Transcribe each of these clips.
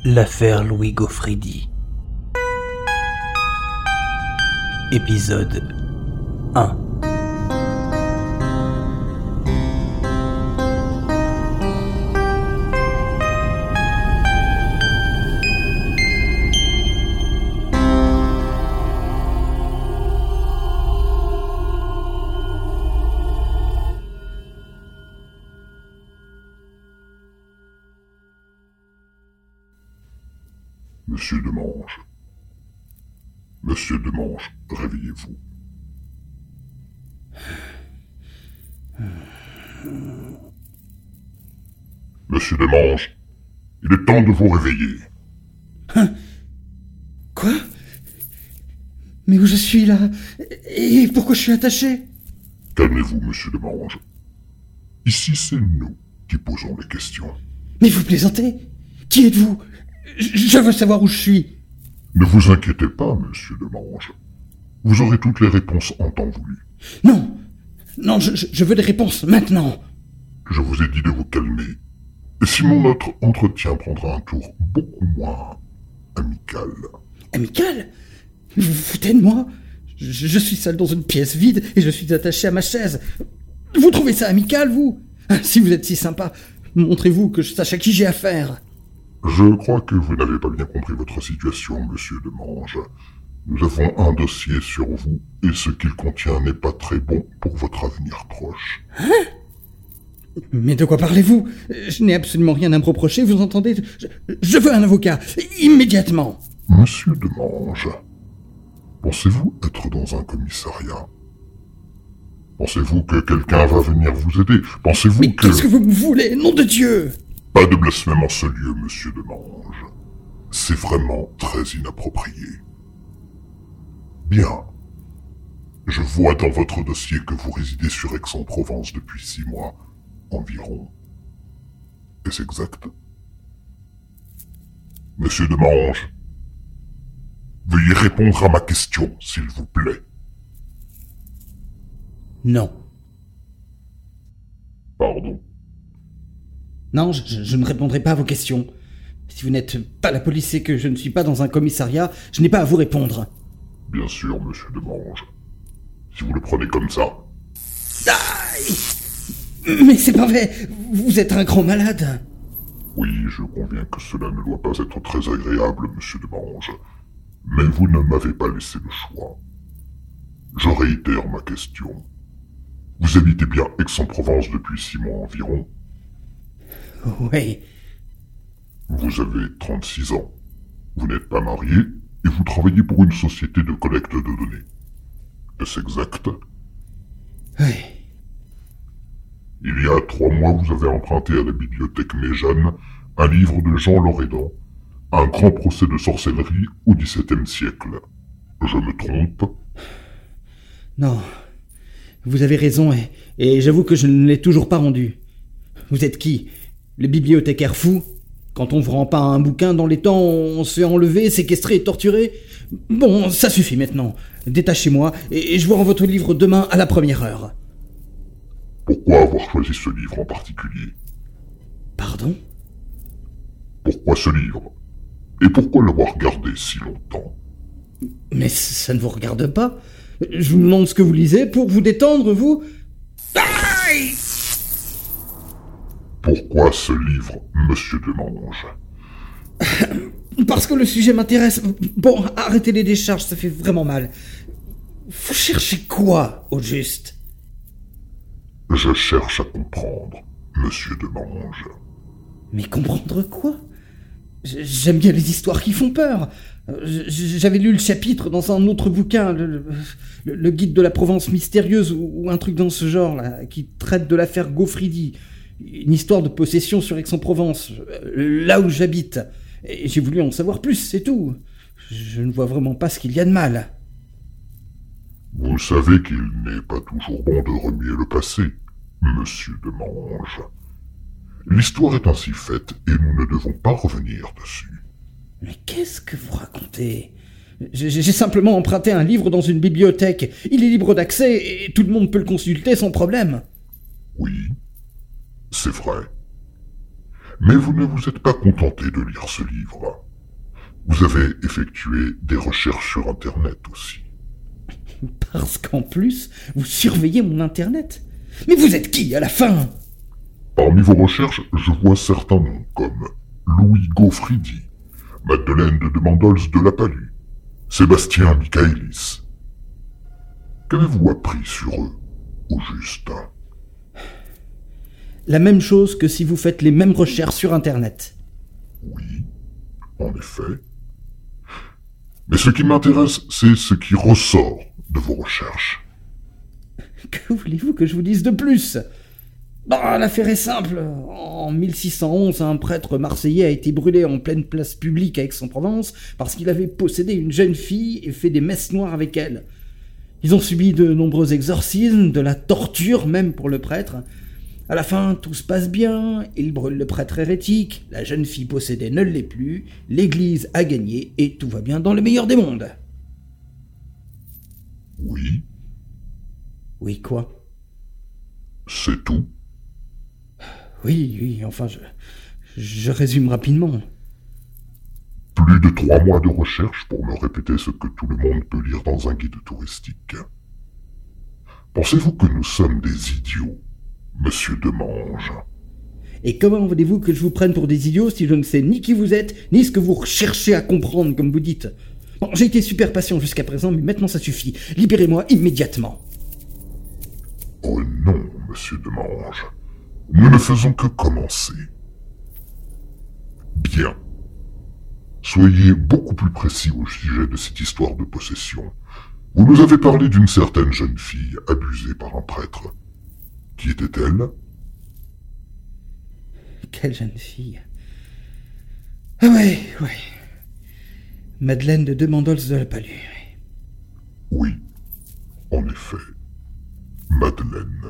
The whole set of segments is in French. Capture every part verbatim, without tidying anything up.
L'affaire Louis Gaufridi. Épisode un. Monsieur Demange. Monsieur Demange, réveillez-vous. Monsieur Demange, il est temps de vous réveiller. Hein? Quoi? Mais où je suis là? Et pourquoi je suis attaché? Calmez-vous, monsieur Demange. Ici, c'est nous qui posons les questions. Mais vous plaisantez? Qui êtes-vous? Je veux savoir où je suis. Ne vous inquiétez pas, monsieur Demange. Vous aurez toutes les réponses en temps voulu. Non, non, je, je veux des réponses maintenant. Je vous ai dit de vous calmer. Et sinon notre entretien prendra un tour beaucoup moins amical. Amical? Vous vous foutez de moi? je, je suis seul dans une pièce vide et je suis attaché à ma chaise. Vous trouvez ça amical, vous? Si vous êtes si sympa, montrez-vous que je sache à qui j'ai affaire. Je crois que vous n'avez pas bien compris votre situation, monsieur Demange. Nous avons un dossier sur vous, et ce qu'il contient n'est pas très bon pour votre avenir proche. Hein? Mais de quoi parlez-vous? Je n'ai absolument rien à me reprocher, vous entendez? je, je veux un avocat, immédiatement. Monsieur Demange, pensez-vous être dans un commissariat? Pensez-vous que quelqu'un va venir vous aider? Pensez-vous Mais que... qu'est-ce que vous me voulez, nom de Dieu? Pas de blasphème en ce lieu, monsieur Demange. C'est vraiment très inapproprié. Bien. Je vois dans votre dossier que vous résidez sur Aix-en-Provence depuis six mois environ. Est-ce exact? Monsieur Demange, veuillez répondre à ma question, s'il vous plaît. Non. Pardon. Non, je, je ne répondrai pas à vos questions. Si vous n'êtes pas la police et que je ne suis pas dans un commissariat, je n'ai pas à vous répondre. Bien sûr, monsieur Demange. Si vous le prenez comme ça. Aïe! Mais c'est pas vrai! Vous êtes un grand malade! Oui, je conviens que cela ne doit pas être très agréable, monsieur Demange. Mais vous ne m'avez pas laissé le choix. Je réitère ma question. Vous habitez bien Aix-en-Provence depuis six mois environ? Oui. Vous avez trente-six ans. Vous n'êtes pas marié et vous travaillez pour une société de collecte de données. Est-ce exact? Oui. Il y a trois mois, vous avez emprunté à la bibliothèque Méjeanne un livre de Jean Loredan, Un grand procès de sorcellerie au dix-septième siècle. Je me trompe? Non. Vous avez raison et, et j'avoue que je ne l'ai toujours pas rendu. Vous êtes qui? Le bibliothécaire fou? Quand on vous rend pas un bouquin dans les temps, on se fait enlever, séquestrer et torturer? Bon, ça suffit maintenant. Détachez-moi et, et je vous rends votre livre demain à la première heure. Pourquoi avoir choisi ce livre en particulier? Pardon? Pourquoi ce livre? Et pourquoi l'avoir gardé si longtemps? Mais ça ne vous regarde pas. Je vous demande ce que vous lisez pour vous détendre, vous. Aïe! Pourquoi ce livre, monsieur Demange? Parce que le sujet m'intéresse. Bon, arrêtez les décharges, ça fait vraiment mal. Vous cherchez quoi, au juste? Je cherche à comprendre, monsieur Demange. Mais comprendre quoi? J'aime bien les histoires qui font peur. J'avais lu le chapitre dans un autre bouquin, le, le, le guide de la Provence mystérieuse, ou, ou un truc dans ce genre, là, qui traite de l'affaire Gaufridi. Une histoire de possession sur Aix-en-Provence, là où j'habite. Et j'ai voulu en savoir plus, c'est tout. Je ne vois vraiment pas ce qu'il y a de mal. Vous savez qu'il n'est pas toujours bon de remuer le passé, monsieur Demange. L'histoire est ainsi faite et nous ne devons pas revenir dessus. Mais qu'est-ce que vous racontez? J'ai, j'ai simplement emprunté un livre dans une bibliothèque. Il est libre d'accès et tout le monde peut le consulter sans problème. Oui, c'est vrai. Mais vous ne vous êtes pas contenté de lire ce livre. Vous avez effectué des recherches sur Internet aussi. Parce qu'en plus, vous surveillez mon Internet. Mais vous êtes qui, à la fin? Parmi vos recherches, je vois certains noms comme Louis Gaufridi, Madeleine de Mandols de la Palue, Sébastien Michaelis. Qu'avez-vous appris sur eux, au juste? La même chose que si vous faites les mêmes recherches sur Internet. Oui, en effet. Mais ce qui m'intéresse, c'est ce qui ressort de vos recherches. Que voulez-vous que je vous dise de plus? Bah, l'affaire est simple. En mille six cent onze, un prêtre marseillais a été brûlé en pleine place publique à Aix-en-Provence parce qu'il avait possédé une jeune fille et fait des messes noires avec elle. Ils ont subi de nombreux exorcismes, de la torture même pour le prêtre. À la fin, tout se passe bien, il brûle le prêtre hérétique, la jeune fille possédée ne l'est plus, l'église a gagné et tout va bien dans le meilleur des mondes. Oui. Oui, quoi? C'est tout? Oui, oui, enfin, je, je résume rapidement. Plus de trois mois de recherche pour me répéter ce que tout le monde peut lire dans un guide touristique. Pensez-vous que nous sommes des idiots, monsieur Demange? Et comment voulez-vous que je vous prenne pour des idiots si je ne sais ni qui vous êtes, ni ce que vous recherchez à comprendre, comme vous dites? Bon, j'ai été super patient jusqu'à présent, mais maintenant ça suffit. Libérez-moi immédiatement. Oh non, monsieur Demange. Nous ne faisons que commencer. Bien. Soyez beaucoup plus précis au sujet de cette histoire de possession. Vous nous avez parlé d'une certaine jeune fille abusée par un prêtre. Qui était-elle? Quelle jeune fille? Ah ouais, ouais. Madeleine de Mandols de la Palue. Oui, en effet. Madeleine.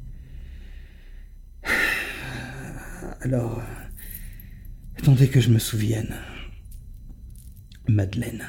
Alors, attendez que je me souvienne. Madeleine.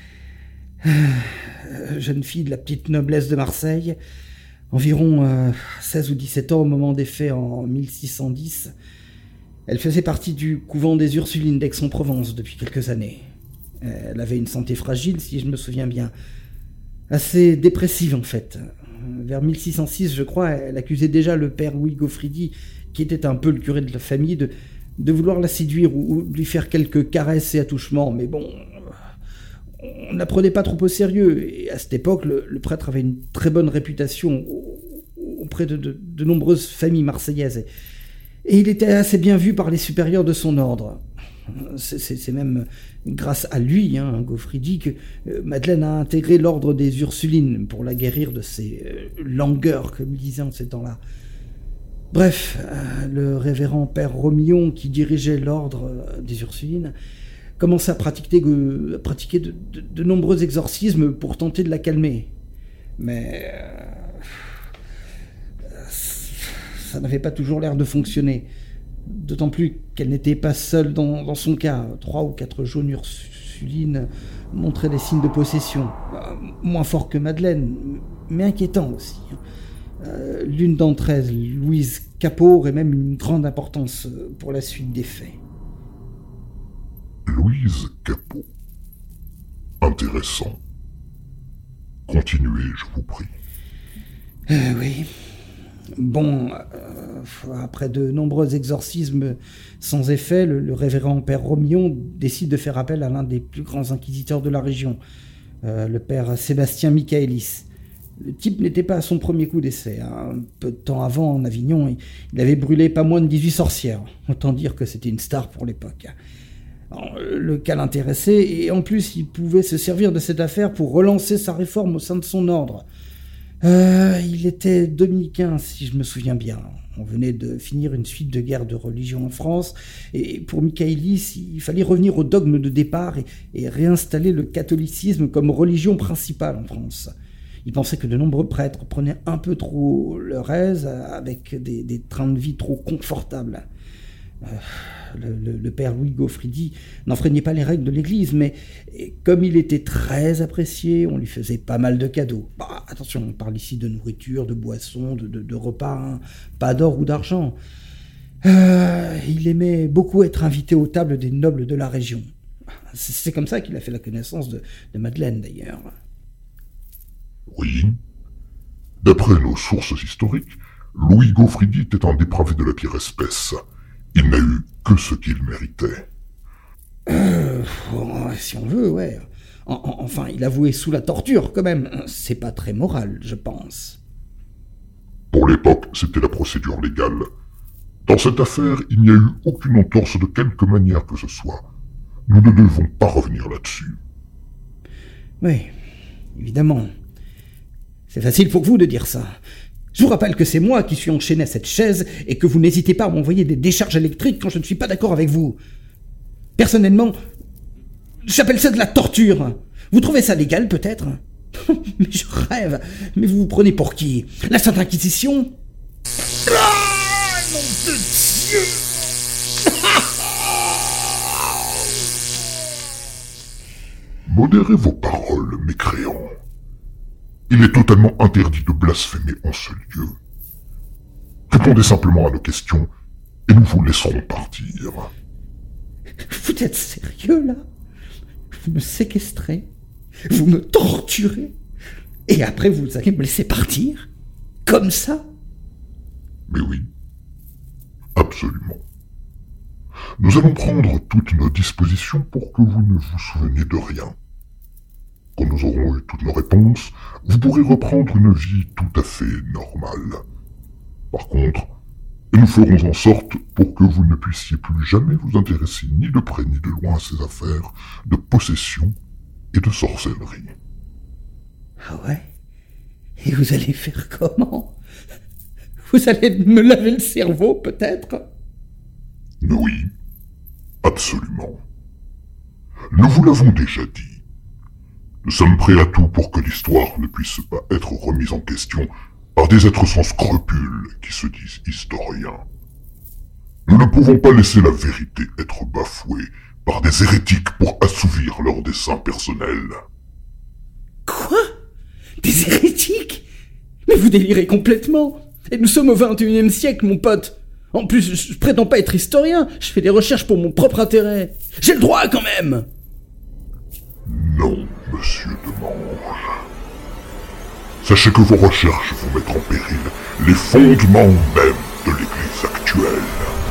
Euh, jeune fille de la petite noblesse de Marseille, environ euh, seize ou dix-sept ans au moment des faits en mille six cent dix. Elle faisait partie du couvent des Ursulines d'Aix-en-Provence depuis quelques années. Elle avait une santé fragile, si je me souviens bien. Assez dépressive, en fait. Vers mille six cent six, je crois, elle accusait déjà le père Louis Gaufridi, qui était un peu le curé de la famille, de, de vouloir la séduire ou, ou lui faire quelques caresses et attouchements. Mais bon, on ne la prenait pas trop au sérieux. Et à cette époque, le, le prêtre avait une très bonne réputation auprès de, de, de nombreuses familles marseillaises. Et il était assez bien vu par les supérieurs de son ordre. C'est, c'est, c'est même grâce à lui, hein, Gaufridi, que euh, Madeleine a intégré l'ordre des Ursulines pour la guérir de ses euh, langueurs, comme il disait en ces temps-là. Bref, euh, le révérend père Romillon, qui dirigeait l'ordre euh, des Ursulines, commença à pratiquer, euh, à pratiquer de, de, de nombreux exorcismes pour tenter de la calmer. Mais euh, ça n'avait pas toujours l'air de fonctionner. D'autant plus qu'elle n'était pas seule dans, dans son cas. Trois ou quatre jeunes Ursulines montraient des signes de possession. Euh, moins forts que Madeleine, mais inquiétants aussi. Euh, l'une d'entre elles, Louise Capot, aurait même une grande importance pour la suite des faits. Louise Capot. Intéressant. Continuez, je vous prie. Euh, oui... Bon, euh, après de nombreux exorcismes sans effet, le, le révérend père Romillon décide de faire appel à l'un des plus grands inquisiteurs de la région, euh, le père Sébastien Michaelis. Le type n'était pas à son premier coup d'essai. Hein. Un peu de temps avant, en Avignon, il, il avait brûlé pas moins de dix-huit sorcières. Autant dire que c'était une star pour l'époque. Alors, le cas l'intéressait, et en plus, il pouvait se servir de cette affaire pour relancer sa réforme au sein de son ordre. Euh, il était dominicain, si je me souviens bien. On venait de finir une suite de guerres de religion en France, et pour Michaelis, il fallait revenir au dogme de départ et, et réinstaller le catholicisme comme religion principale en France. Il pensait que de nombreux prêtres prenaient un peu trop leur aise avec des, des trains de vie trop confortables. Euh, le, le, le père Louis Gaufridi n'enfreignait pas les règles de l'église, mais comme il était très apprécié, on lui faisait pas mal de cadeaux. Bah, attention, on parle ici de nourriture, de boissons, de, de, de repas, hein, pas d'or ou d'argent. Euh, il aimait beaucoup être invité aux tables des nobles de la région. C'est comme ça qu'il a fait la connaissance de, de Madeleine, d'ailleurs. Oui. D'après nos sources historiques, Louis Gaufridi était un dépravé de la pire espèce. Il n'a eu que ce qu'il méritait. Euh, si on veut, ouais. En, en, enfin, il avouait sous la torture, quand même. C'est pas très moral, je pense. Pour l'époque, c'était la procédure légale. Dans cette affaire, il n'y a eu aucune entorse de quelque manière que ce soit. Nous ne devons pas revenir là-dessus. Oui, évidemment. C'est facile pour vous de dire ça. Je vous rappelle que c'est moi qui suis enchaîné à cette chaise et que vous n'hésitez pas à m'envoyer des décharges électriques quand je ne suis pas d'accord avec vous. Personnellement, j'appelle ça de la torture. Vous trouvez ça légal, peut-être? Mais je rêve. Mais vous vous prenez pour qui? La Sainte Inquisition? Ah, nom de Dieu! Modérez vos paroles, mécréants. Il est totalement interdit de blasphémer en ce lieu. Répondez simplement à nos questions et nous vous laisserons partir. Vous êtes sérieux, là? Vous me séquestrez, vous me torturez, et après vous allez me laisser partir? Comme ça? Mais oui, absolument. Nous allons prendre toutes nos dispositions pour que vous ne vous souveniez de rien. Quand nous aurons eu toutes nos réponses, vous pourrez reprendre une vie tout à fait normale. Par contre, nous ferons en sorte pour que vous ne puissiez plus jamais vous intéresser ni de près ni de loin à ces affaires de possession et de sorcellerie. Ah ouais? Et vous allez faire comment? Vous allez me laver le cerveau, peut-être? Oui, absolument. Nous vous l'avons déjà dit. Nous sommes prêts à tout pour que l'histoire ne puisse pas être remise en question par des êtres sans scrupules qui se disent historiens. Nous ne pouvons pas laisser la vérité être bafouée par des hérétiques pour assouvir leurs desseins personnels. Quoi? Des hérétiques? Mais vous délirez complètement. Et nous sommes au vingt et unième siècle, mon pote. En plus, je prétends pas être historien, je fais des recherches pour mon propre intérêt. J'ai le droit, quand même! Non, monsieur de Mange. Sachez que vos recherches vont mettre en péril les fondements même de l'Église actuelle.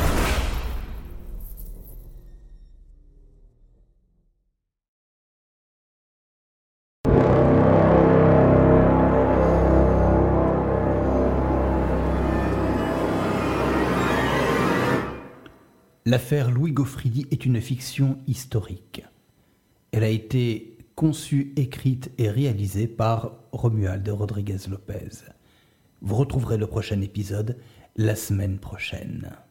L'affaire Louis Gaufridi est une fiction historique. Elle a été conçue, écrite et réalisée par Romuald Rodriguez Lopez. Vous retrouverez le prochain épisode la semaine prochaine.